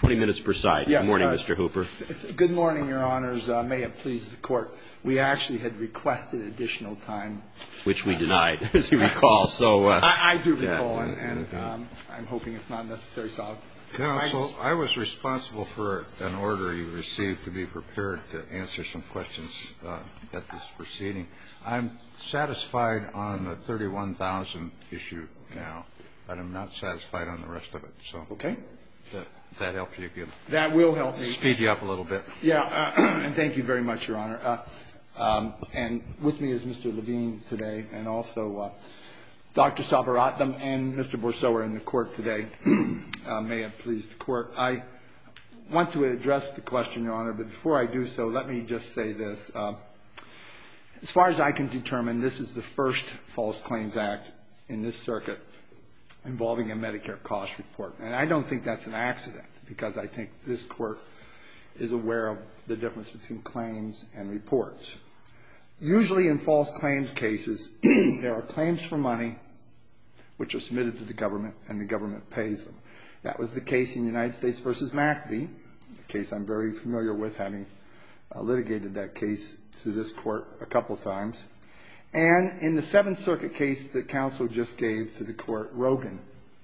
20 minutes per side. Yes, good morning, Mr. Hooper. Good morning, Your Honors. May it please the Court. We actually had requested additional time. Which we denied, as you recall. So I do recall, and I'm hoping it's not necessary. So Counsel, I was responsible for an order you received to be prepared to answer some questions at this proceeding. I'm satisfied on the $31,000 issue now, but I'm not satisfied on the rest of it. So okay. If that helps you, that will help me. Speed you up a little bit. Yeah, and thank you very much, Your Honor. And with me is Mr. Levine today, and also Dr. Sabaratnam and Mr. Bourseau are in the Court today. May it please the Court. I want to address the question, Your Honor, but before I do so, let me just say this. As far as I can determine, this is the first False Claims Act in this circuit involving a Medicare cost report. And I don't think that's an accident, because I think this Court is aware of the difference between claims and reports. Usually in false claims cases, there are claims for money which are submitted to the government, and the government pays them. That was the case in United States v. McAfee, a case I'm very familiar with, having litigated that case to this Court a couple times. And in the Seventh Circuit case that counsel just gave to the Court, Rogan,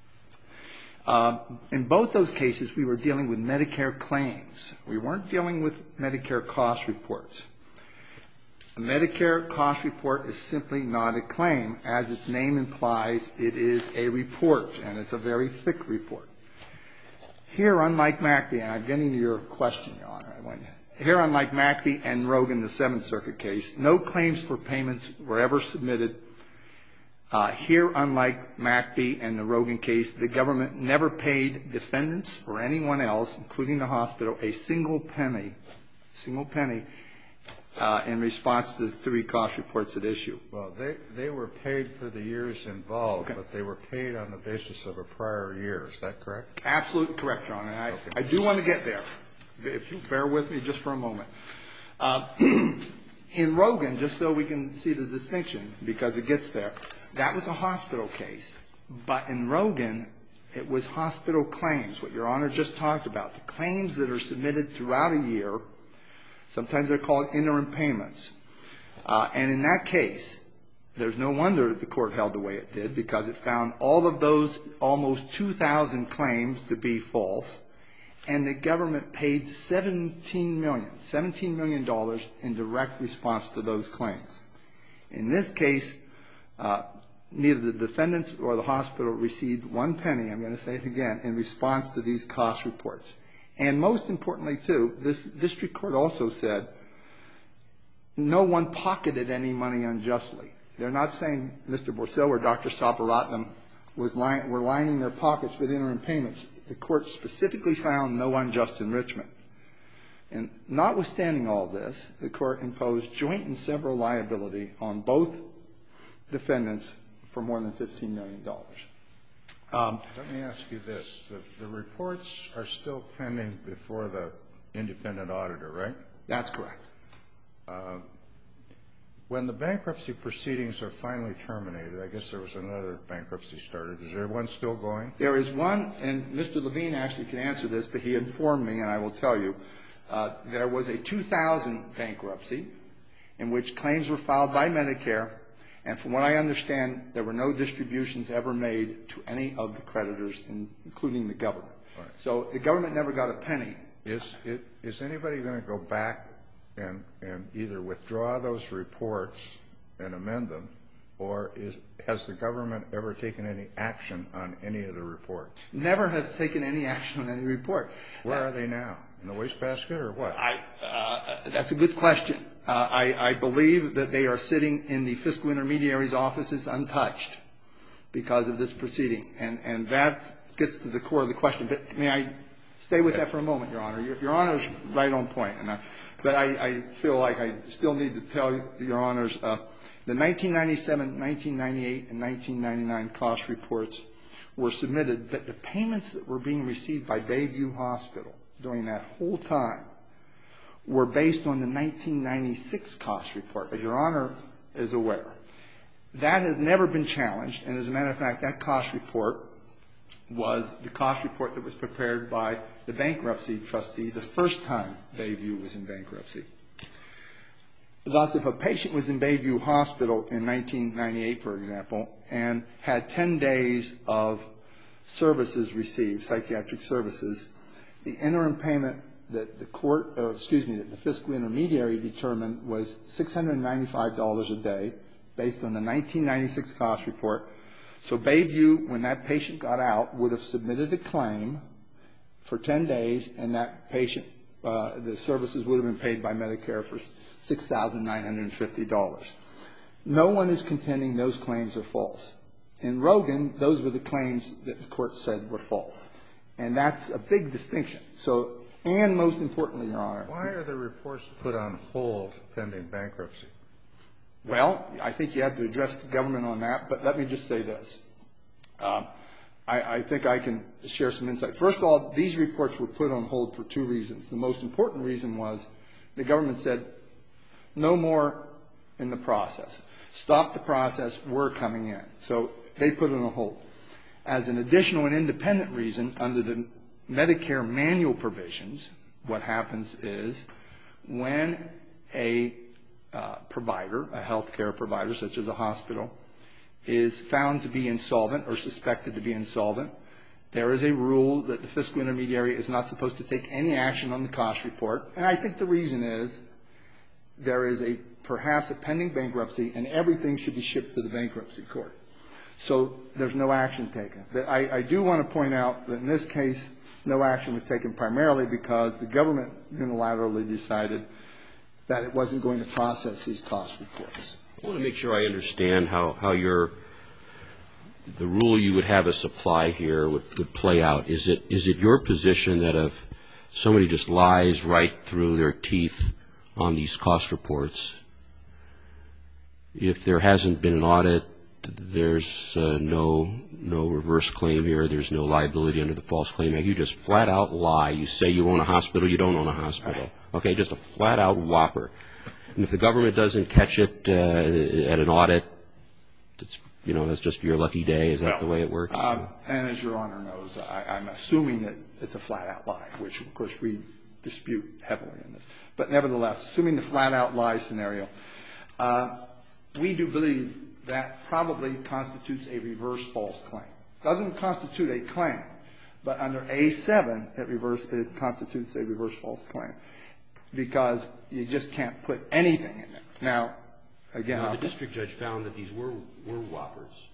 in both those cases, we were dealing with Medicare claims. We weren't dealing with Medicare cost reports. A Medicare cost report is simply not a claim. As its name implies, it is a report, and it's a very thick report. Here, unlike McAfee, and I'm getting to your question, Your Honor, here, unlike McAfee and Rogan, the Seventh Circuit case, no claims for payments were ever submitted. Here, unlike McAfee and the Rogan case, the government never paid defendants or anyone else, including the hospital, a single penny in response to the three cost reports at issue. Well, they were paid for the years involved, but they were paid on the basis of a prior year. Is that correct? Absolutely correct, Your Honor. I do want to get there, if you'll bear with me just for a moment. In Rogan, just so we can see the distinction, because it gets there, that was a hospital case. But in Rogan, it was hospital claims, what Your Honor just talked about, the claims that are submitted throughout a year. Sometimes they're called interim payments. And in that case, there's no wonder the Court held the way it did, because it found all of those almost 2,000 claims to be false, and the government paid $17 million in direct response to those claims. In this case, neither the defendants or the hospital received one penny, I'm going to say it again, in response to these cost reports. And most importantly, too, this district court also said no one pocketed any money unjustly. They're not saying Mr. Bourseau or Dr. Sabaratnam were lining their pockets with interim payments. The Court specifically found no unjust enrichment. And notwithstanding all this, the Court imposed joint and several liability on both defendants for more than $15 million. Let me ask you this. The reports are still pending before the independent auditor, right? That's correct. When the bankruptcy proceedings are finally terminated, I guess there was another bankruptcy started. Is there one still going? There is one, and Mr. Levine actually can answer this, but he informed me, and I will tell you, there was a 2000 bankruptcy in which claims were filed by Medicare, and from what I understand, there were no distributions ever made to any of the creditors, including the government. Right. So the government never got a penny. Is anybody going to go back and either withdraw those reports and amend them, or has the government ever taken any action on any of the reports? Never has taken any action on any report. Where are they now? In the wastebasket or what? That's a good question. I believe that they are sitting in the fiscal intermediary's offices untouched because of this proceeding. And that gets to the core of the question. But may I stay with that for a moment, Your Honor? Your Honor is right on point. But I feel like I still need to tell Your Honors, the 1997, 1998, and 1999 cost reports were submitted, but the payments that were being received by Bayview Hospital during that whole time were based on the 1996 cost report, as Your Honor is aware. That has never been challenged, and as a matter of fact, that cost report was the cost report that was prepared by the bankruptcy trustee the first time Bayview was in bankruptcy. Thus, if a patient was in Bayview Hospital in 1998, for example, and had 10 days of services received, psychiatric services, the interim payment that that the fiscal intermediary determined was $695 a day based on the 1996 cost report. So Bayview, when that patient got out, would have submitted a claim for 10 days, and that patient, the services would have been paid by Medicare for $6,950. No one is contending those claims are false. In Rogan, those were the claims that the court said were false. And that's a big distinction. So, and most importantly, Your Honor. Why are the reports put on hold pending bankruptcy? Well, I think you have to address the government on that, but let me just say this. I think I can share some insight. First of all, these reports were put on hold for two reasons. The most important reason was the government said, no more in the process. Stop the process. We're coming in. So they put it on hold. As an additional and independent reason, under the Medicare manual provisions, what happens is when a provider, a healthcare provider such as a hospital, is found to be insolvent or suspected to be insolvent, there is a rule that the fiscal intermediary is not supposed to take any action on the cost report. And I think the reason is there is perhaps a pending bankruptcy, and everything should be shipped to the bankruptcy court. So there's no action taken. I do want to point out that in this case, no action was taken primarily because the government unilaterally decided that it wasn't going to process these cost reports. I want to make sure I understand how the rule you would have a supply here would play out. Is it your position that if somebody just lies right through their teeth on these cost reports, if there hasn't been an audit, there's no reverse claim here, there's no liability under the False Claim Act? You just flat out lie. You say you own a hospital, you don't own a hospital. Okay, just a flat out whopper. And if the government doesn't catch it at an audit, that's just your lucky day. Is that the way it works? And as Your Honor knows, I'm assuming that it's a flat out lie, which of course we dispute heavily in this. But nevertheless, assuming the flat out lie scenario, we do believe that probably constitutes a reverse false claim. Doesn't constitute a claim, but under A7, it constitutes a reverse false claim because you just can't put anything in there. Now, again, the district judge found that these were whoppers.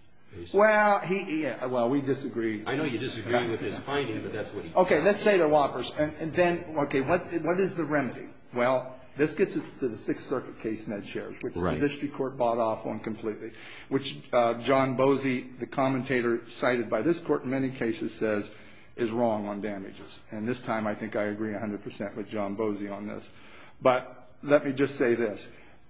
Well, we disagree. I know you disagree with his finding, but that's what he Okay, found. let's say they're whoppers. And then, okay, what is the remedy? Well, this gets us to the Sixth Circuit case, MedShares, which the district court bought off on completely, which John Bosey, the commentator cited by this court in many cases, says is wrong on damages. And this time I think I agree 100% with John Bosey on this. But let me just say this.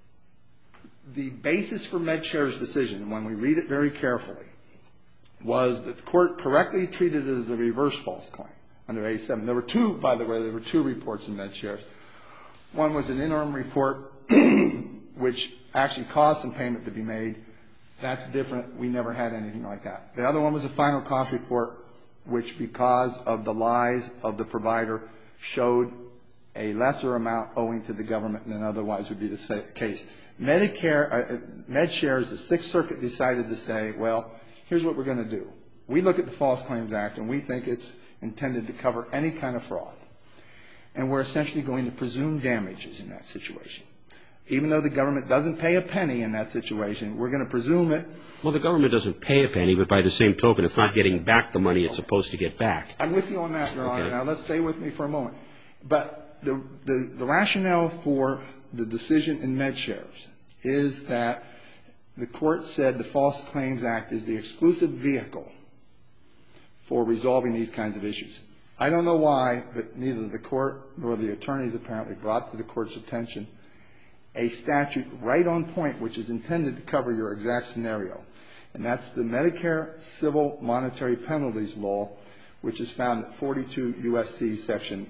The basis for MedShares' decision, when we read it very carefully, was that the court correctly treated it as a reverse false claim under A7. There were two, by the way, reports in MedShares. One was an interim report which actually caused some payment to be made. That's different. We never had anything like that. The other one was a final cost report which, because of the lies of the provider, showed a lesser amount owing to the government than otherwise would be the case. MedShares, the Sixth Circuit decided to say, well, here's what we're going to do. We look at the False Claims Act and we think it's intended to cover any kind of fraud. And we're essentially going to presume damages in that situation. Even though the government doesn't pay a penny in that situation, we're going to presume it. Well, the government doesn't pay a penny, but by the same token, it's not getting back the money it's supposed to get back. I'm with you on that, Your Honor. Now, let's stay with me for a moment. But the rationale for the decision in MedShares is that the court said the False Claims Act is the exclusive vehicle for resolving these kinds of issues. I don't know why, but neither the court nor the attorneys apparently brought to the court's attention a statute right on point which is intended to cover your exact scenario. And that's the Medicare Civil Monetary Penalties Law, which is found at 42 U.S.C. section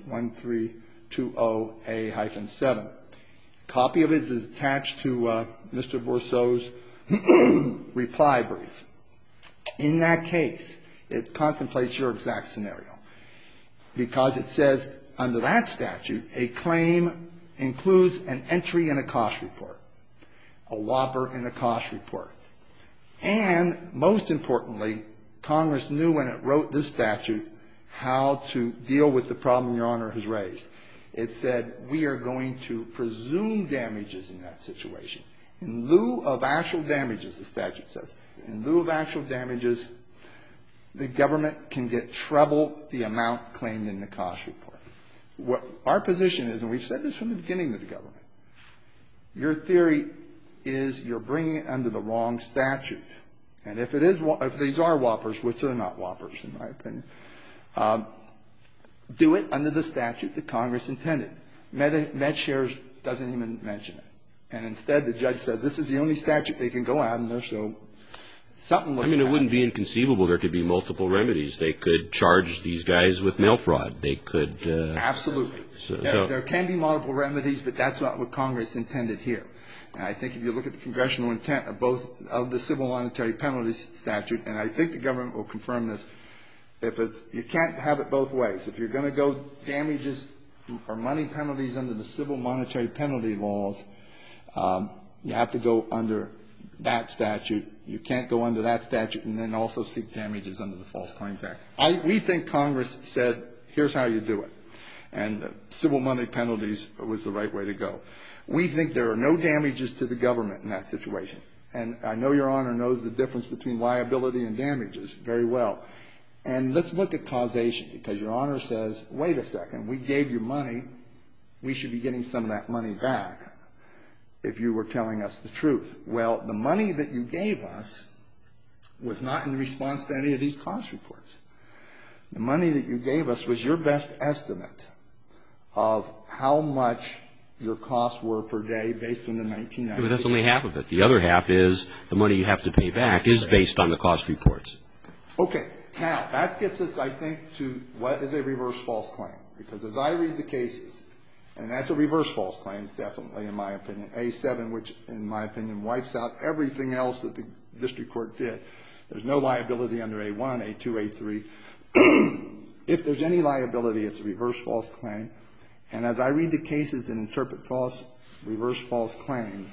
1320A-7. A copy of it is attached to Mr. Bourseau's reply brief. In that case, it contemplates your exact scenario. because it says under that statute, a claim includes an entry in a cost report, a whopper in a cost report. And most importantly, Congress knew when it wrote this statute how to deal with the problem Your Honor has raised. It said we are going to presume damages in that situation. In lieu of actual damages, the statute says, in lieu of actual damages, the government can get treble the amount claimed in the cost report. What our position is, and we've said this from the beginning of the government, your theory is you're bringing it under the wrong statute. And if these are whoppers, which they're not whoppers in my opinion, do it under the statute that Congress intended. MedShares doesn't even mention it. And instead, the judge says this is the only statute they can go out under, so something looks bad. It wouldn't be inconceivable there could be multiple remedies. They could charge these guys with mail fraud. They could. Absolutely. There can be multiple remedies, but that's not what Congress intended here. And I think if you look at the congressional intent of both of the civil monetary penalties statute, and I think the government will confirm this, you can't have it both ways. If you're going to go damages or money penalties under the civil monetary penalty laws, you have to go under that statute. You can't go under that statute and then also seek damages under the False Claims Act. We think Congress said, here's how you do it. And civil money penalties was the right way to go. We think there are no damages to the government in that situation. And I know Your Honor knows the difference between liability and damages very well. And let's look at causation, because Your Honor says, wait a second, we gave you money. We should be getting some of that money back if you were telling us the truth. Well, the money that you gave us was not in response to any of these cost reports. The money that you gave us was your best estimate of how much your costs were per day based on the 1996. But that's only half of it. The other half is the money you have to pay back is based on the cost reports. Okay. Now, that gets us, I think, to what is a reverse false claim. Because as I read the cases, and that's a reverse false claim, definitely, in my opinion, A7, which, in my opinion, wipes out everything else that the district court did. There's no liability under A1, A2, A3. If there's any liability, it's a reverse false claim. And as I read the cases and interpret reverse false claims,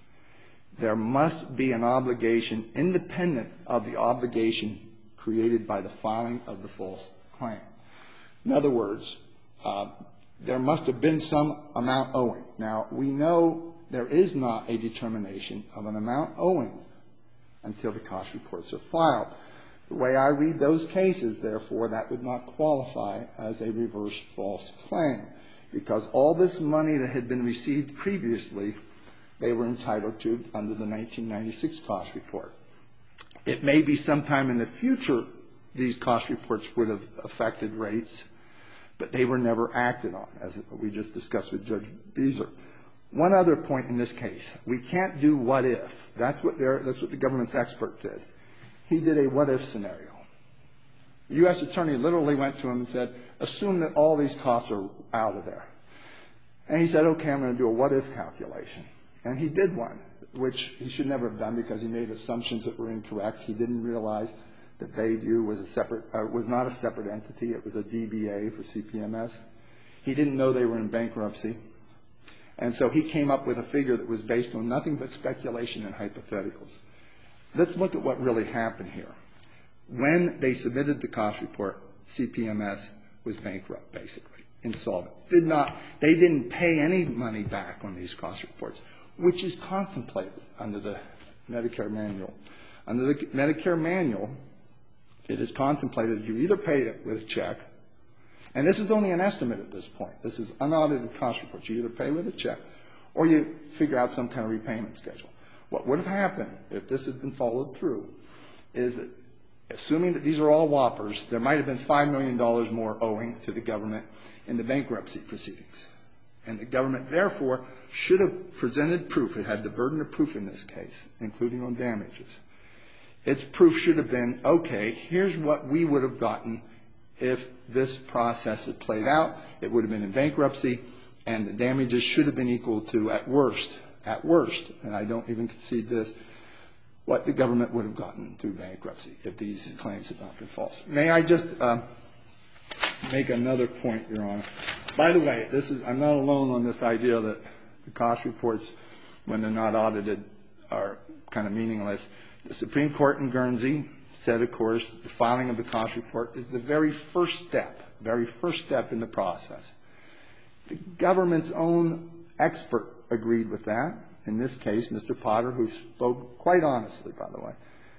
there must be an obligation independent of the obligation created by the filing of the false claim. In other words, there must have been some amount owing. Now, we know there is not a determination of an amount owing until the cost reports are filed. The way I read those cases, therefore, that would not qualify as a reverse false claim, because all this money that had been received previously, they were entitled to under the 1996 cost report. It may be sometime in the future these cost reports would have affected rates, but they were never acted on, as we just discussed with Judge Beezer. One other point in this case, we can't do what if. That's what the government's expert did. He did a what if scenario. The U.S. attorney literally went to him and said, assume that all these costs are out of there. And he said, okay, I'm going to do a what if calculation. And he did one, which he should never have done because he made assumptions that were incorrect. He didn't realize that Bayview was not a separate entity. It was a DBA for CPMS. He didn't know they were in bankruptcy. And so he came up with a figure that was based on nothing but speculation and hypotheticals. Let's look at what really happened here. When they submitted the cost report, CPMS was bankrupt, basically, insolvent. They didn't pay any money back on these cost reports, which is contemplated under the Medicare manual. Under the Medicare manual, it is contemplated you either pay it with a check, and this is only an estimate at this point. This is unaudited cost reports. You either pay with a check or you figure out some kind of repayment schedule. What would have happened if this had been followed through is that, assuming that these are all whoppers, there might have been $5 million more owing to the government in the bankruptcy proceedings. And the government, therefore, should have presented proof. It had the burden of proof in this case, including on damages. Its proof should have been, okay, here's what we would have gotten if this process had played out. It would have been in bankruptcy, and the damages should have been equal to, at worst, and I don't even concede this, what the government would have gotten through bankruptcy if these claims had not been false. May I just make another point, Your Honor. By the way, I'm not alone on this idea that the cost reports, when they're not audited, are kind of meaningless. The Supreme Court in Guernsey said, of course, the filing of the cost report is the very first step in the process. The government's own expert agreed with that. In this case, Mr. Potter, who spoke quite honestly, by the way.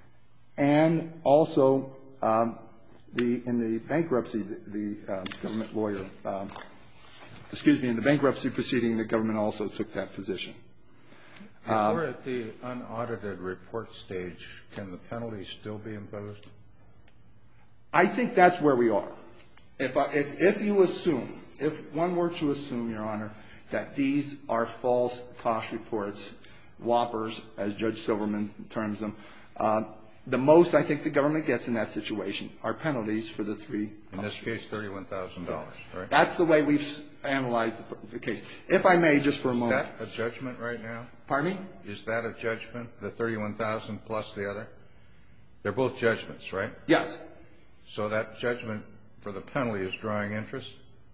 And also, in the bankruptcy, the government lawyer, in the bankruptcy proceeding, the government also took that position. If we're at the unaudited report stage, can the penalties still be imposed? I think that's where we are. If you assume, if one were to assume, Your Honor, that these are false cost reports, whoppers, as Judge Silverman terms them, the most I think the government gets in that situation are penalties for the three. In this case, $31,000, right? That's the way we've analyzed the case. If I may, just for a moment. Is that a judgment right now? Pardon me? Is that a judgment, the $31,000 plus the other? They're both judgments, right? Yes. So that judgment for the penalty is drawing interest?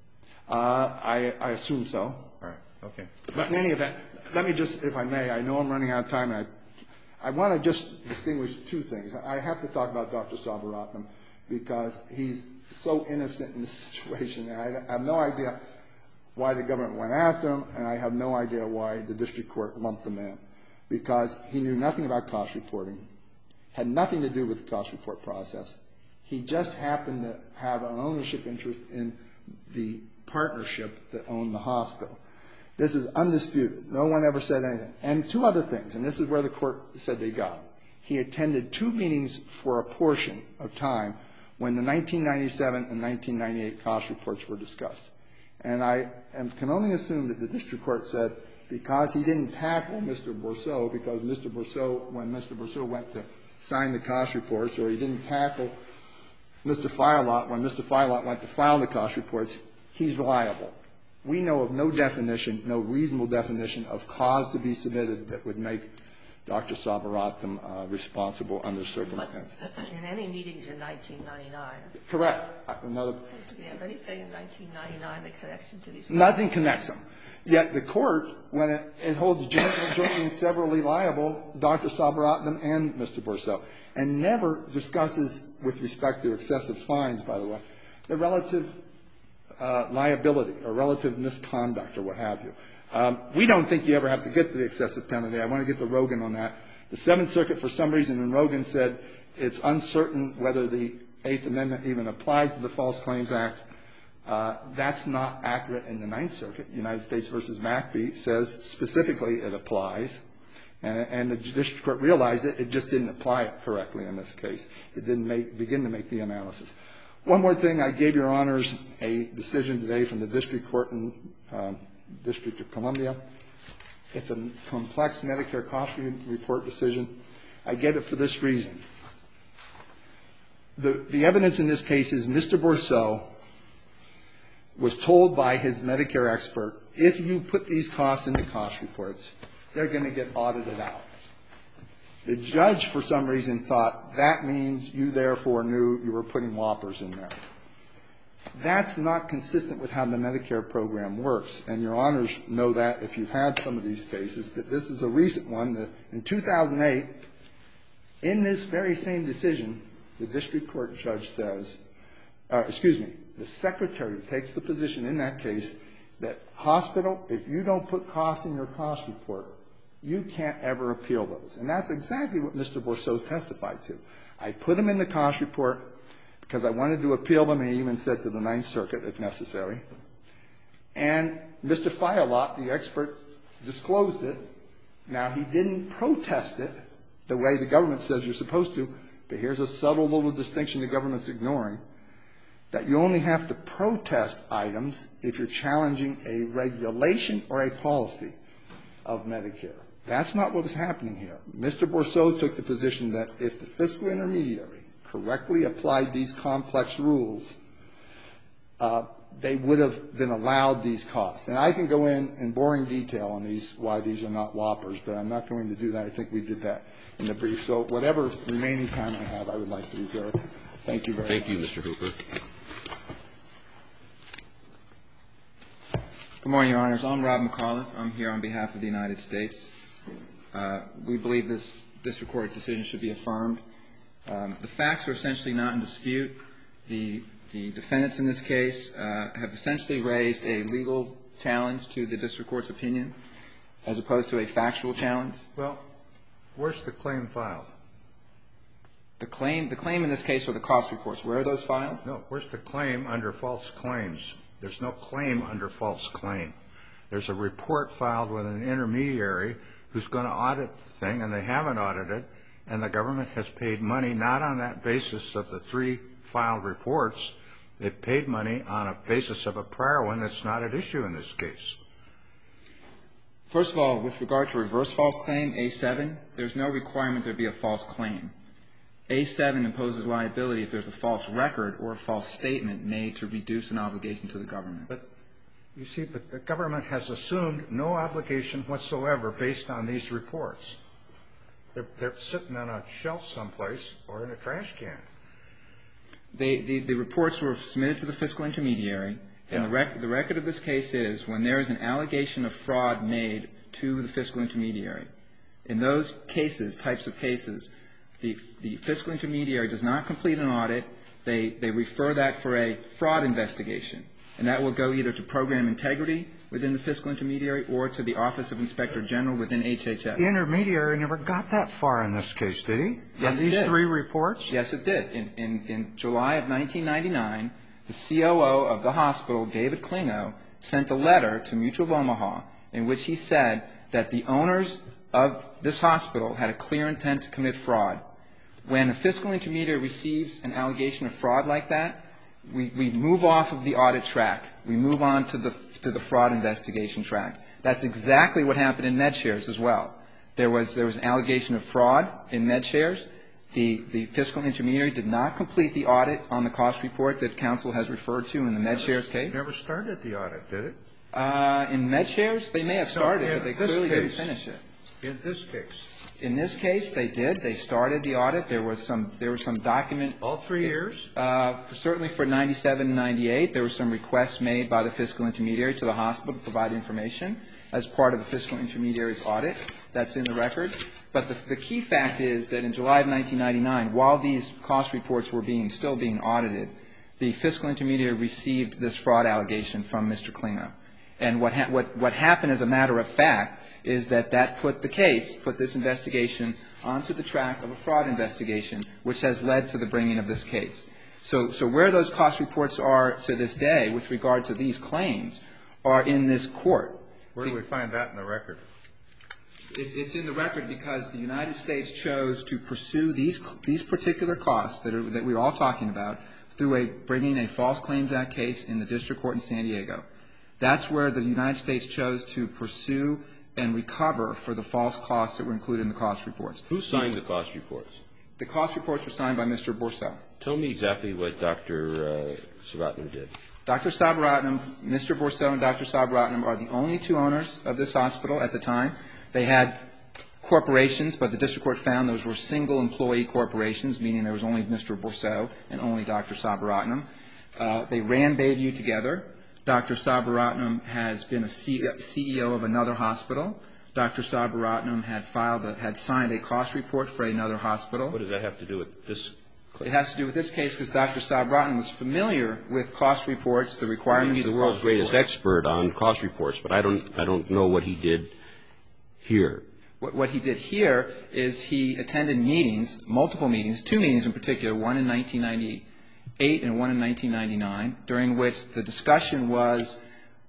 I assume so. All right. Okay. But in any event, let me just, if I may, I know I'm running out of time, and I want to just distinguish two things. I have to talk about Dr. Sabaratnam because he's so innocent in this situation. And I have no idea why the government went after him, and I have no idea why the district court lumped him in, because he knew nothing about cost reporting, had nothing to do with the cost report process. He just happened to have an ownership interest in the partnership that owned the hospital. This is undisputed. No one ever said anything. And two other things, and this is where the court said they got him. He attended two meetings for a portion of time when the 1997 and 1998 cost reports were discussed. And I can only assume that the district court said because he didn't tackle Mr. Bourseau, because Mr. Bourseau, when Mr. Bourseau went to sign the cost reports, or he didn't tackle Mr. Firelot when Mr. Firelot went to file the cost reports, he's reliable. We know of no definition, no reasonable definition of cause to be submitted that would make Dr. Sabaratnam responsible under circumstances. In any meetings in 1999? Correct. Do we have anything in 1999 that connects him to these cases? Nothing connects him. Yet the court, when it holds jointly and severally liable Dr. Sabaratnam and Mr. Bourseau, and never discusses, with respect to excessive fines, by the way, the relative liability or relative misconduct or what have you. We don't think you ever have to get to the excessive penalty. I want to get to Rogan on that. The Seventh Circuit, for some reason, in Rogan said it's uncertain whether the Eighth Amendment even applies to the False Claims Act. That's not accurate in the Ninth Circuit. United States v. McBee says specifically it applies. And the district court realized it. It just didn't apply it correctly in this case. It didn't begin to make the analysis. One more thing. I gave Your Honors a decision today from the district court in District of Columbia. It's a complex Medicare cost report decision. I gave it for this reason. The evidence in this case is Mr. Bourseau was told by his Medicare expert, if you put these costs in the cost reports, they're going to get audited out. The judge, for some reason, thought that means you therefore knew you were putting whoppers in there. That's not consistent with how the Medicare program works. And Your Honors know that if you've had some of these cases, that this is a recent one. That in 2008, in this very same decision, the district court judge says, the secretary takes the position in that case that hospital, if you don't put costs in your cost report, you can't ever appeal those. And that's exactly what Mr. Bourseau testified to. I put them in the cost report because I wanted to appeal them, and he even said to the Ninth Circuit if necessary. And Mr. Firelot, the expert, disclosed it. Now, he didn't protest it the way the government says you're supposed to, but here's a subtle little distinction the government's ignoring, that you only have to protest items if you're challenging a regulation or a policy of Medicare. That's not what was happening here. Mr. Bourseau took the position that if the fiscal intermediary correctly applied these complex rules, they would have been allowed these costs. And I can go in boring detail on these, why these are not whoppers, but I'm not going to do that. I think we did that in the brief. So whatever remaining time I have, I would like to reserve. Thank you very much. Thank you, Mr. Hooper. Good morning, Your Honors. I'm Rob McAuliffe. I'm here on behalf of the United States. We believe this district court decision should be affirmed. The facts are essentially not in dispute. The defendants in this case have essentially raised a legal challenge to the district court's opinion as opposed to a factual challenge. Well, where's the claim filed? The claim in this case are the cost reports. Where are those filed? No. Where's the claim under false claims? There's no claim under false claim. There's a report filed with an intermediary who's going to audit the thing, and they haven't audited, and the government has paid money not on that basis of the 3 filed reports. They've paid money on a basis of a prior one that's not at issue in this case. First of all, with regard to reverse false claim, A7, there's no requirement there be a false claim. A7 imposes liability if there's a false record or a false statement made to reduce an obligation to the government. But, you see, the government has assumed no obligation whatsoever based on these reports. They're sitting on a shelf someplace or in a trash can. The reports were submitted to the fiscal intermediary, and the record of this case is when there is an allegation of fraud made to the fiscal intermediary. In those cases, types of cases, the fiscal intermediary does not complete an audit. They refer that for a fraud investigation, and that will go either to program integrity within the fiscal intermediary or to the Office of Inspector General within HHS. The intermediary never got that far in this case, did he? Yes, it did. These 3 reports? Yes, it did. In July of 1999, the COO of the hospital, David Klingo, sent a letter to Mutual of Omaha in which he said that the owners of this hospital had a clear intent to commit fraud. When a fiscal intermediary receives an allegation of fraud like that, we move off of the audit track. We move on to the fraud investigation track. That's exactly what happened in MedShares as well. There was an allegation of fraud in MedShares. The fiscal intermediary did not complete the audit on the cost report that counsel has referred to in the MedShares case. Never started the audit, did it? In MedShares, they may have started, but they clearly didn't finish it. In this case? In this case, they did. They started the audit. There was some document. All 3 years? Certainly for 97 and 98, there were some requests made by the fiscal intermediary to the hospital to provide information as part of the fiscal intermediary's audit. That's in the record. But the key fact is that in July of 1999, while these cost reports were still being audited, the fiscal intermediary received this fraud allegation from Mr. Klingo. And what happened as a matter of fact is that put this investigation onto the track of a fraud investigation, which has led to the bringing of this case. So where those cost reports are to this day with regard to these claims are in this court. Where do we find that in the record? It's in the record because the United States chose to pursue these particular costs that we're all talking about through bringing a False Claims Act case in the district court in San Diego. That's where the United States chose to pursue and recover for the false costs that were included in the cost reports. Who signed the cost reports? The cost reports were signed by Mr. Bourseau. Tell me exactly what Dr. Sabaratnam did. Dr. Sabaratnam, Mr. Bourseau and Dr. Sabaratnam are the only 2 owners of this hospital at the time. They had corporations, but the district court found those were single employee corporations, meaning there was only Mr. Bourseau and only Dr. Sabaratnam. They ran Bayview together. Dr. Sabaratnam has been a CEO of another hospital. Dr. Sabaratnam had signed a cost report for another hospital. What does that have to do with this case? It has to do with this case because Dr. Sabaratnam was familiar with cost reports, the requirements of He's the cost world's greatest reports. expert on cost reports, but I don't know what he did here. What he did here is he attended meetings, multiple meetings, 2 meetings in particular, one in 1998 and one in 1999, during which the discussion was,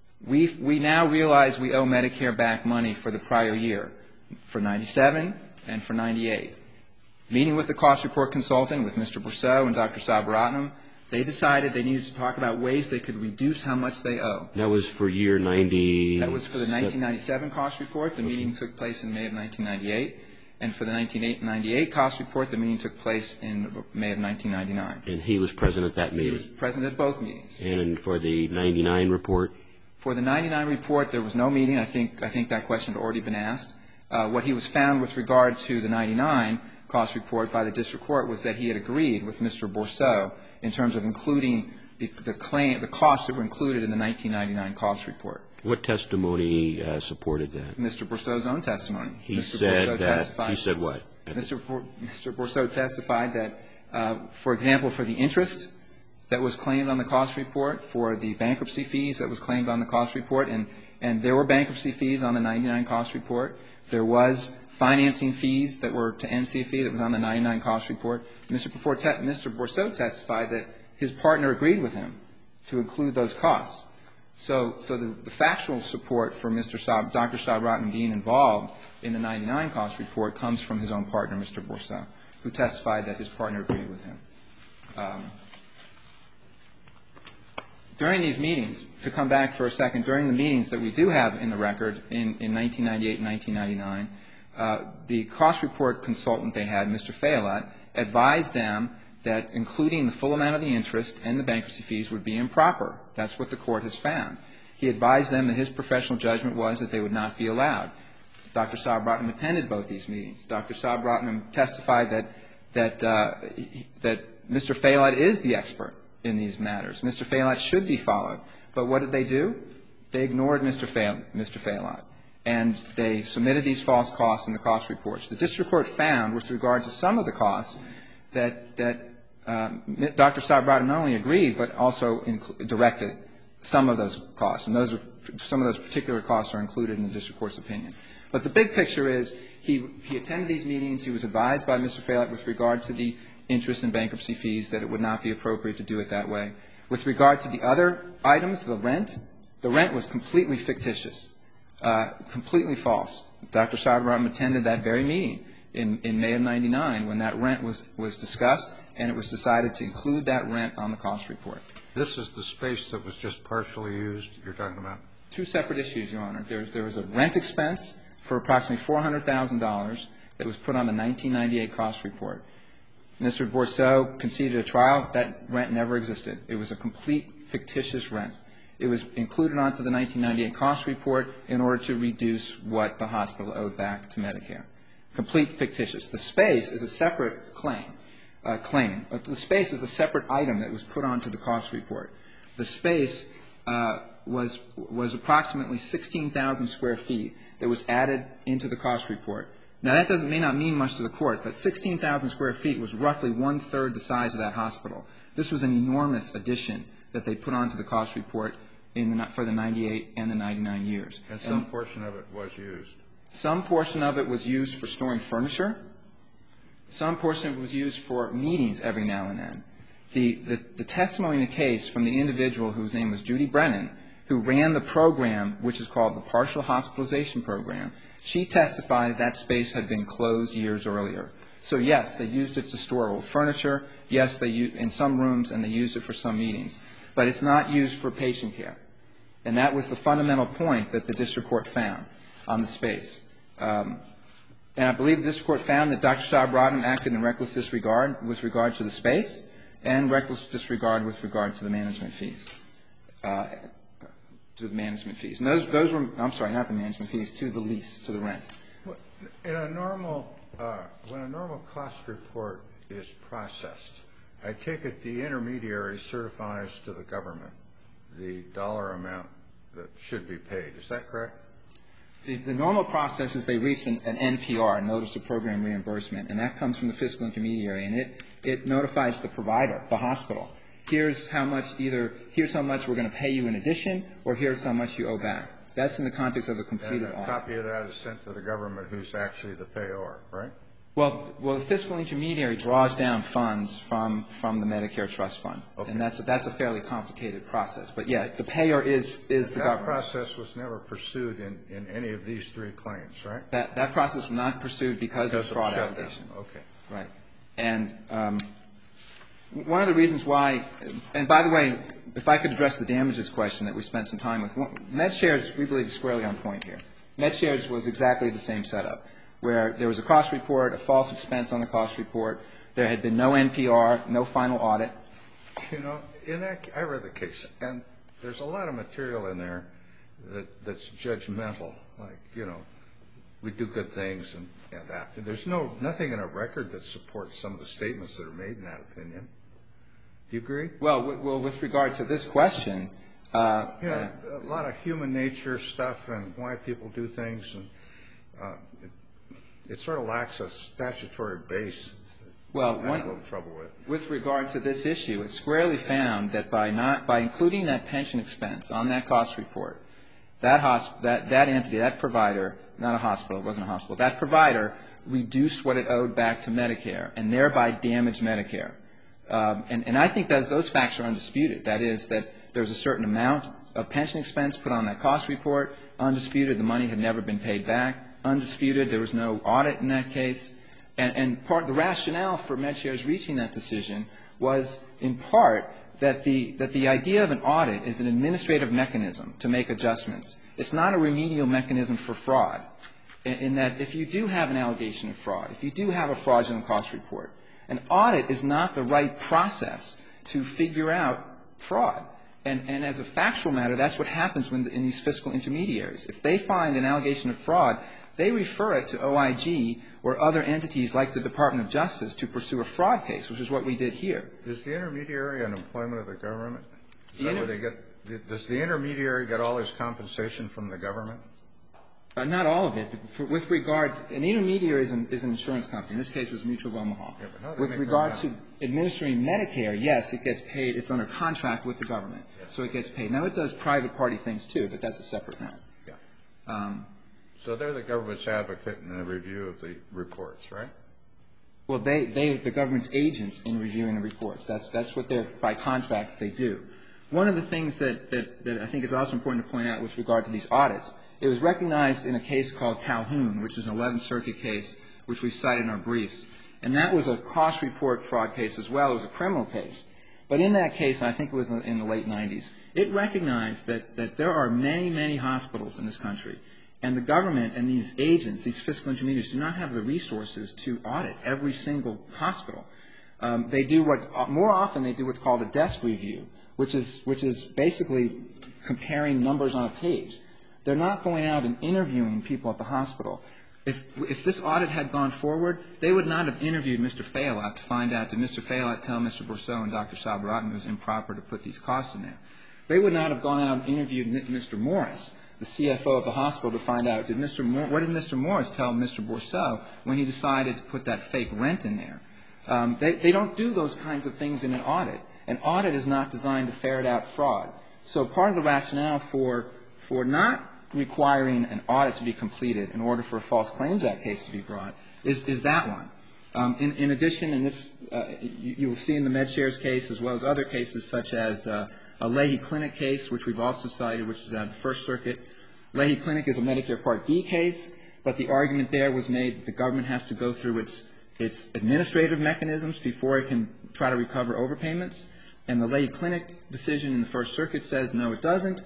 we now realize we owe Medicare back money for the prior year, for 97 and for 98. Meeting with the cost report consultant, with Mr. Bourseau and Dr. Sabaratnam, they decided they needed to talk about ways they could reduce how much they owe. That was for year 90? That was for the 1997 cost report. The meeting took place in May of 1998. And for the 1998 cost report, the meeting took place in May of 1999. And he was present at that meeting? He was present at both meetings. And for the 99 report? For the 99 report, there was no meeting. I think that question had already been asked. What he was found with regard to the 99 cost report by the district court was that he had agreed with Mr. Bourseau in terms of including the costs that were included in the 1999 cost report. What testimony supported that? Mr. Bourseau's own testimony. He said that. He said what? Mr. Bourseau testified that, for example, for the interest that was claimed on the cost report, for the bankruptcy fees that was claimed on the cost report, and there were bankruptcy fees on the 99 cost report. There was financing fees that were to NCFE that was on the 99 cost report. Mr. Bourseau testified that his partner agreed with him to include those costs. So the factual support for Dr. Saab Rotman being involved in the 99 cost report comes from his own partner, Mr. Bourseau, who testified that his partner agreed with him. During these meetings, to come back for a second, during the meetings that we do have in the record in 1998 and 1999, the cost report consultant they had, Mr. Fayolette, advised them that including the full amount of the interest and the bankruptcy fees would be improper. That's what the court has found. He advised them that his professional judgment was that they would not be allowed. Dr. Saab Rotman attended both these meetings. Dr. Saab Rotman testified that Mr. Fayolette is the expert in these matters. Mr. Fayolette should be followed. But what did they do? They ignored Mr. Fayolette, and they submitted these false costs in the cost reports. The district court found, with regard to some of the costs, that Dr. Saab Rotman not only agreed but also directed some of those costs, and some of those particular costs are included in the district court's opinion. But the big picture is he attended these meetings. He was advised by Mr. Fayolette with regard to the interest and bankruptcy fees that it would not be appropriate to do it that way. With regard to the other items, the rent was completely fictitious, completely false. Dr. Saab Rotman attended that very meeting in May of 1999 when that rent was discussed, and it was decided to include that rent on the cost report. This is the space that was just partially used you're talking about? Two separate issues, Your Honor. There was a rent expense for approximately $400,000 that was put on the 1998 cost report. Mr. Bourseau conceded a trial. That rent never existed. It was a complete fictitious rent. It was included onto the 1998 cost report in order to reduce what the hospital owed back to Medicare. Complete fictitious. The space is a separate claim. The space is a separate item that was put onto the cost report. The space was approximately 16,000 square feet that was added into the cost report. Now, that may not mean much to the court, but 16,000 square feet was roughly one-third the size of that hospital. This was an enormous addition that they put onto the cost report for the 98 and the 99 years. And some portion of it was used. Some portion of it was used for storing furniture. Some portion of it was used for meetings every now and then. The testimony in the case from the individual whose name was Judy Brennan, who ran the program, which is called the Partial Hospitalization Program, she testified that space had been closed years earlier. So, yes, they used it to store old furniture. Yes, they used in some rooms, and they used it for some meetings. But it's not used for patient care. And that was the fundamental point that the district court found on the space. And I believe the district court found that Dr. Saab Rotman acted in reckless disregard with regard to the space and reckless disregard with regard to the management fees. To the management fees. And those were, I'm sorry, not the management fees, to the lease, to the rent. In a normal, when a normal cost report is processed, I take it the intermediary certifies to the government the dollar amount that should be paid. Is that correct? The normal process is they reach an NPR, Notice of Program Reimbursement, and that comes from the fiscal intermediary, and it notifies the provider, the hospital. Here's how much we're going to pay you in addition, or here's how much you owe back. That's in the context of a completed audit. And a copy of that is sent to the government who's actually the payor, right? Well, the fiscal intermediary draws down funds from the Medicare Trust Fund. Okay. And that's a fairly complicated process. But, yeah, the payor is the government. That process was never pursued in any of these three claims, right? That process was not pursued because of fraud allegation. Okay. Right. And one of the reasons why, and by the way, if I could address the damages question that we spent some time with, MedShares, we believe, is squarely on point here. MedShares was exactly the same setup, where there was a cost report, a false expense on the cost report. There had been no NPR, no final audit. You know, I read the case, and there's a lot of material in there that's judgmental, like, you know, we do good things and that. There's nothing in a record that supports some of the statements that are made in that opinion. Do you agree? Well, with regard to this question, A lot of human nature stuff and why people do things, and it sort of lacks a statutory base. Well, I have a little trouble with regard to this issue, it's squarely found that by including that pension expense on that cost report, that entity, that provider, not a hospital, it wasn't a hospital, that provider reduced what it owed back to Medicare and thereby damaged Medicare. And I think those facts are undisputed. That is that there's a certain amount of pension expense put on that cost report. Undisputed, the money had never been paid back. Undisputed, there was no audit in that case. And part of the rationale for MedShares reaching that decision was in part that the idea of an audit is an administrative mechanism to make adjustments. It's not a remedial mechanism for fraud, in that if you do have an allegation of fraud, if you do have a fraudulent cost report, an audit is not the right process to figure out fraud. And as a factual matter, that's what happens in these fiscal intermediaries. If they find an allegation of fraud, they refer it to OIG or other entities like the Department of Justice to pursue a fraud case, which is what we did here. Is the intermediary an employment of the government? Is that where they get? Does the intermediary get all his compensation from the government? Not all of it. With regard, an intermediary is an insurance company. In this case, it was Mutual of Omaha. Yeah, with regard to administering Medicare, yes, it gets paid. It's under contract with the government, so it gets paid. Now, it does private party things too, but that's a separate matter. Yeah. So they're the government's advocate in the review of the reports, right? Well, the government's agents in reviewing the reports. That's what they're, by contract, they do. One of the things that I think is also important to point out with regard to these audits, it was recognized in a case called Calhoun, which is an 11th Circuit case, which we cited in our briefs. And that was a cost report fraud case as well. It was a criminal case. But in that case, and I think it was in the late 90s, it recognized that there are many, many hospitals in this country. And the government and these agents, these fiscal intermediaries, do not have the resources to audit every single hospital. They do more often they do what's called a desk review, which is basically comparing numbers on a page. They're not going out and interviewing people at the hospital. If this audit had gone forward, they would not have interviewed Mr. Fayolette to find out, did Mr. Fayolette tell Mr. Bourseau and Dr. Sabaratne it was improper to put these costs in there? They would not have gone out and interviewed Mr. Morris, the CFO of the hospital, to find out, what did Mr. Morris tell Mr. Bourseau when he decided to put that fake rent in there? They don't do those kinds of things in an audit. An audit is not designed to ferret out fraud. So part of the rationale for not requiring an audit to be completed in order for a False Claims Act case to be brought is that one. In addition, in this, you will see in the MedShares case as well as other cases such as a Leahy Clinic case, which we've also cited, which is out of the First Circuit. Leahy Clinic is a Medicare Part B case, but the argument there was made that the government has to go through its administrative mechanisms before it can try to recover overpayments. And the Leahy Clinic decision in the First Circuit says, no, it doesn't.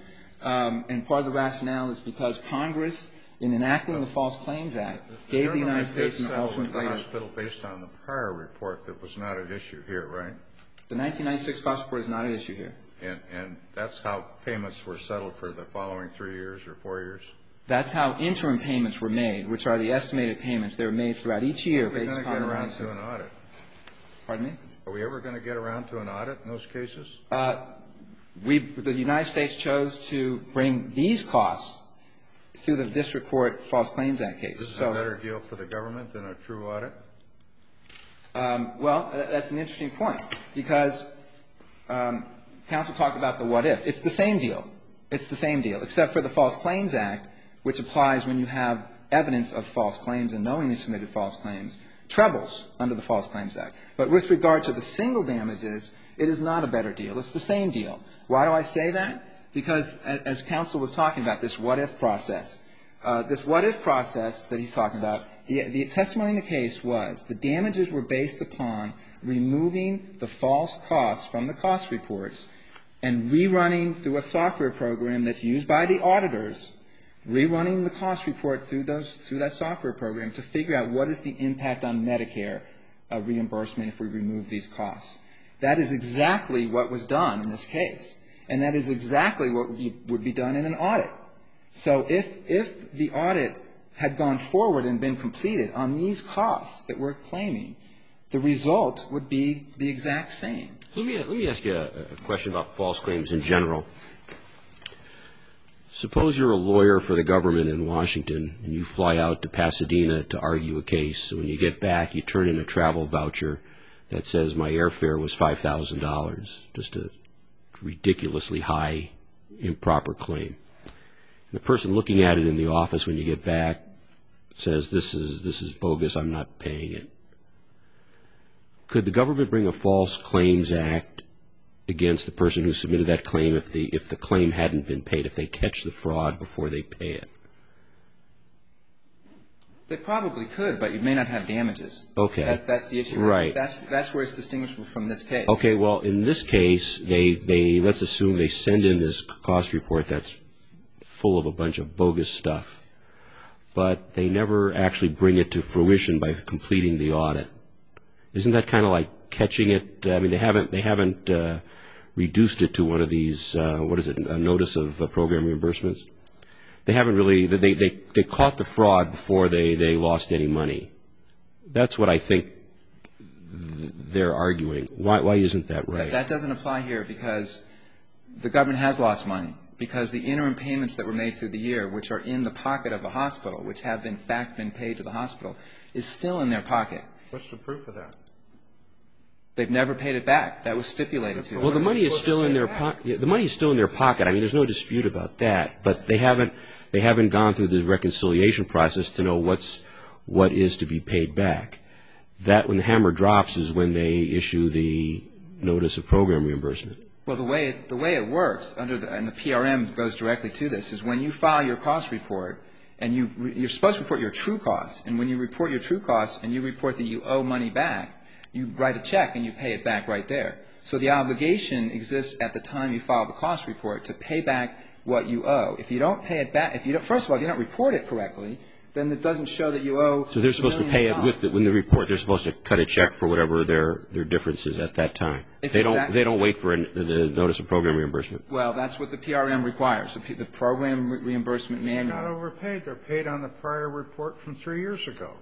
And part of the rationale is because Congress, in enacting the False Claims Act, gave the United States an alternate way. The hospital based on the prior report that was not at issue here, right? The 1996 cost report is not at issue here. And that's how payments were settled for the following 3 years or 4 years? That's how interim payments were made, which are the estimated payments. They were made throughout each year based upon the 96. Are we going to get around to an audit? Pardon me? Are we ever going to get around to an audit in those cases? The United States chose to bring these costs through the District Court False Claims Act case. This is a better deal for the government than a true audit? Well, that's an interesting point because counsel talked about the what if. It's the same deal. It's the same deal, except for the False Claims Act, which applies when you have evidence of false claims and knowingly submitted false claims, trebles under the False Claims Act. But with regard to the single damages, it is not a better deal. It's the same deal. Why do I say that? Because as counsel was talking about, this what-if process, that he's talking about, the testimony in the case was the damages were based upon removing the false costs from the cost reports and rerunning through a software program that's used by the auditors, rerunning the cost report through that software program to figure out what is the impact on Medicare reimbursement if we remove these costs. That is exactly what was done in this case. And that is exactly what would be done in an audit. So if the audit had gone forward and been completed on these costs that we're claiming, the result would be the exact same. Let me ask you a question about false claims in general. Suppose you're a lawyer for the government in Washington, and you fly out to Pasadena to argue a case. So when you get back, you turn in a travel voucher that says my airfare was $5,000, just a ridiculously high, improper claim. And the person looking at it in the office when you get back says, this is bogus, I'm not paying it. Could the government bring a False Claims Act against the person who submitted that claim if the claim hadn't been paid, if they catch the fraud before they pay it? They probably could, but you may not have damages. Okay. That's the issue. Right. That's where it's distinguishable from this case. Okay, well, in this case, they let's assume they send in this cost report that's full of a bunch of bogus stuff, but they never actually bring it to fruition by completing the audit. Isn't that kind of like catching it? I mean, they haven't reduced it to one of these, what is it, a notice of program reimbursements? They haven't really, they caught the fraud before they lost any money. That's what I think they're arguing. Why isn't that right? That doesn't apply here because the government has lost money, because the interim payments that were made through the year, which are in the pocket of the hospital, which have in fact been paid to the hospital, is still in their pocket. What's the proof of that? They've never paid it back. That was stipulated to them. Well, the money is still in their pocket. The money is still in their pocket. I mean, there's no dispute about that. But they haven't gone through the reconciliation process to know what is to be paid back. That, when the hammer drops, is when they issue the notice of program reimbursement. Well, the way it works and the PRM goes directly to this is when you file your cost report and you're supposed to report your true costs, and when you report your true costs and you report that you owe money back, you write a check and you pay it back right there. So the obligation exists at the time you file the cost report to pay back what you owe. If you don't pay it back, first of all, if you don't report it correctly, then it doesn't show that you owe. So they're supposed to pay it with it when they report. They're supposed to cut a check for whatever their difference is at that time. They don't wait for the notice of program reimbursement. Well, that's what the PRM requires. The program reimbursement manual. They're not overpaid. They're paid on the prior report from 3 years ago.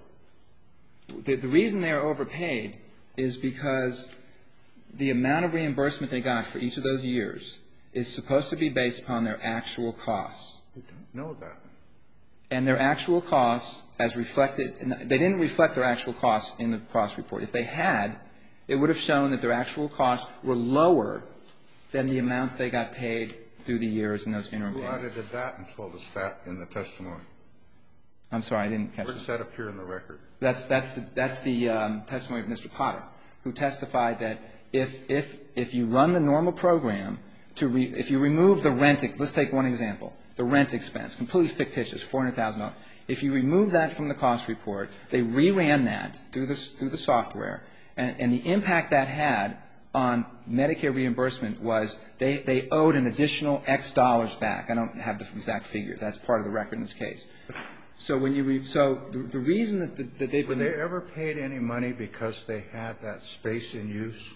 The reason they are overpaid is because the amount of reimbursement they got for each of those years is supposed to be based upon their actual costs. We don't know that. And their actual costs, as reflected, they didn't reflect their actual costs in the cost report. If they had, it would have shown that their actual costs were lower than the amounts they got paid through the years in those interim payments. Who audited that and told us that in the testimony? I'm sorry, I didn't catch that. Where does that appear in the record? That's the testimony of Mr. Potter, who testified that if you run the normal program, if you remove the rent, let's take one example, the rent expense, completely fictitious, $400,000. If you remove that from the cost report, they reran that through the software, and the impact that had on Medicare reimbursement was they owed an additional X dollars back. I don't have the exact figure. That's part of the record in this case. So the reason that they've been... Were they ever paid any money because they had that space in use?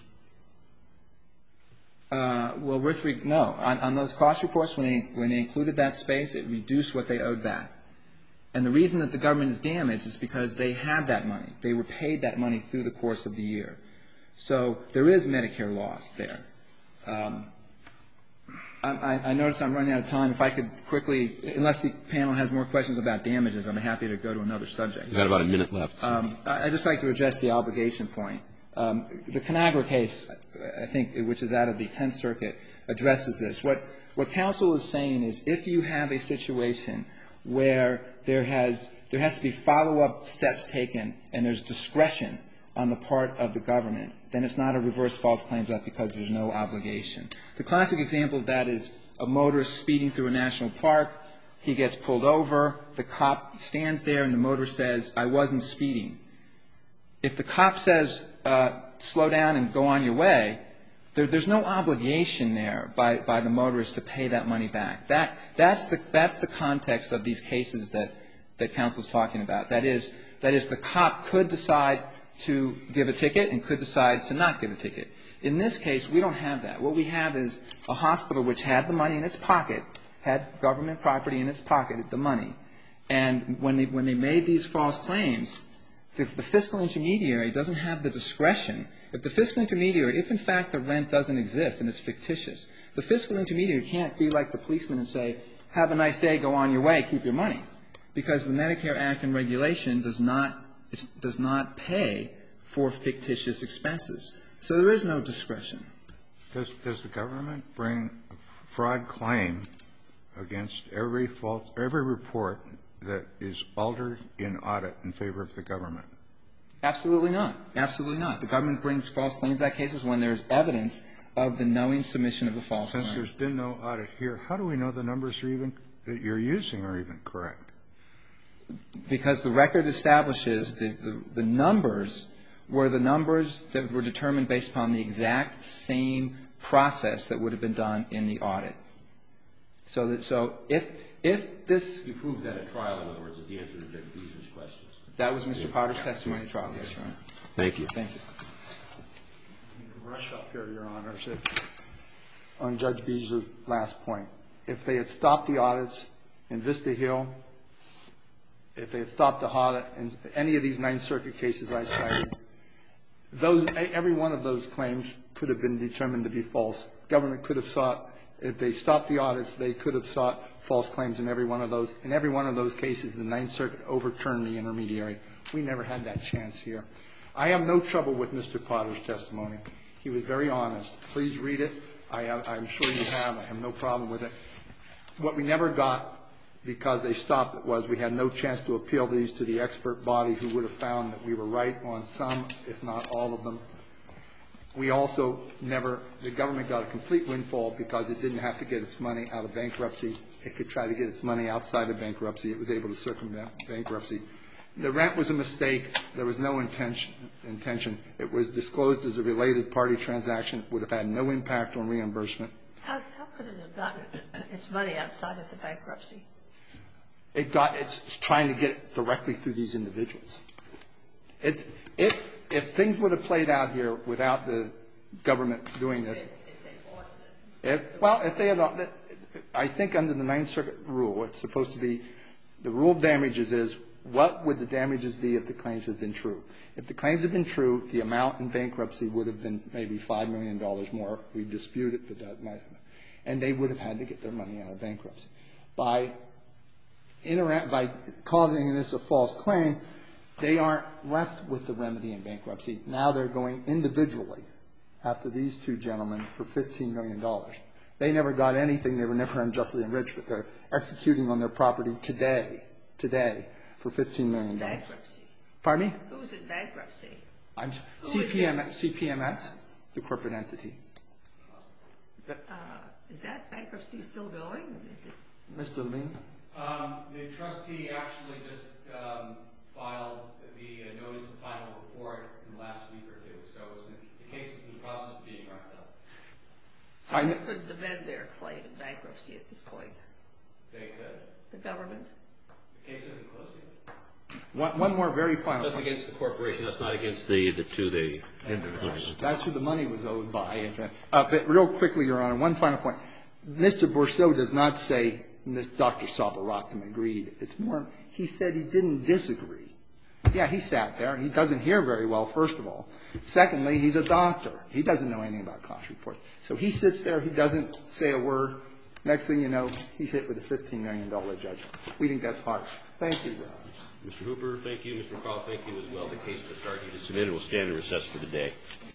Well, no. On those cost reports, when they included that space, it reduced what they owed back. And the reason that the government is damaged is because they had that money. They were paid that money through the course of the year. So there is Medicare loss there. I notice I'm running out of time. If I could quickly, unless the panel has more questions about damages, I'm happy to go to another subject. We've got about a minute left. I'd just like to address the obligation point. The Conagra case, I think, which is out of the Tenth Circuit, addresses this. What counsel is saying is if you have a situation where there has to be follow-up steps taken and there's discretion on the part of the government, then it's not a reverse false claims act because there's no obligation. The classic example of that is a motorist speeding through a national park. He gets pulled over. The cop stands there and the motorist says, I wasn't speeding. If the cop says, slow down and go on your way, there's no obligation there by the motorist to pay that money back. That's the context of these cases that counsel is talking about. That is, the cop could decide to give a ticket and could decide to not give a ticket. In this case, we don't have that. What we have is a hospital which had the money in its pocket, had government property in its pocket, the money. And when they made these false claims, the fiscal intermediary doesn't have the discretion. If the fiscal intermediary, if in fact the rent doesn't exist and it's fictitious, the fiscal intermediary can't be like the policeman and say, have a nice day, go on your way, keep your money. Because the Medicare Act and regulation does not pay for fictitious expenses. So there is no discretion. Does the government bring a fraud claim against every report that is altered in audit in favor of the government? Absolutely not. Absolutely not. The government brings false claims act cases when there's evidence of the knowing submission of the false claim. Since there's been no audit here, how do we know the numbers are even that you're using are even correct? Because the record establishes the numbers were the numbers that were determined based upon the exact same process that would have been done in the audit. So if this You proved that at trial, in other words, is the answer to Judge Beeser's questions. That was Mr. Potter's testimony at trial, yes, Your Honor. Thank you. Thank you. Rush up here, Your Honors. On Judge Beeser's last point, if they had stopped the audits in Vista Hill, if they had stopped the audit in any of these Ninth Circuit cases I cited, every one of those claims could have been determined to be false. Government could have sought, if they stopped the audits, they could have sought false claims in every one of those. In every one of those cases, the Ninth Circuit overturned the intermediary. We never had that chance here. I have no trouble with Mr. Potter's testimony. He was very honest. Please read it. I'm sure you have. I have no problem with it. What we never got, because they stopped it, was we had no chance to appeal these to the expert body who would have found that we were right on some, if not all of them. We also never, the government got a complete windfall because it didn't have to get its money out of bankruptcy. It could try to get its money outside of bankruptcy. It was able to circumvent bankruptcy. The rent was a mistake. There was no intention. It was disclosed as a related party transaction. It would have had no impact on reimbursement. How could it have gotten its money outside of the bankruptcy? It's trying to get it directly through these individuals. If things would have played out here without the government doing this, if they had, I think under the Ninth Circuit rule, it's supposed to be, the rule of damages is, what would the damages be if the claims had been true? If the claims had been true, the amount in bankruptcy would have been maybe $5 million more. We dispute it, but that might have been. And they would have had to get their money out of bankruptcy. By causing this a false claim, they aren't left with the remedy in bankruptcy. Now they're going individually after these two gentlemen for $15 million. They never got anything. They were never unjustly enriched, but they're executing on their property today, for $15 million. Bankruptcy. Pardon me? Who's in bankruptcy? CPMS, the corporate entity. Is that bankruptcy still going? Mr. Levine? The trustee actually just filed the notice of final report in the last week or two, so the case is in the process of being wrapped up. So they couldn't amend their claim in bankruptcy at this point? They could. The government? The case isn't closed yet. One more very final That's point. against the corporation. That's not against the two individuals. That's who the money was owed by. But real quickly, Your Honor, one final point. Mr. Bourseau does not say Dr. Sabaratnam agreed. It's more, he said he didn't disagree. Yeah, he sat there. He doesn't hear very well, first of all. Secondly, he's a doctor. He doesn't know anything about cost reports. So he sits there. He doesn't say a word. Next thing you know, he's hit with a $15 million judgment. We think that's harsh. Thank you, Your Honor. Mr. Hooper, thank you. Mr. McCall, thank you as well. The case is starting to submit and will stand in recess for the day.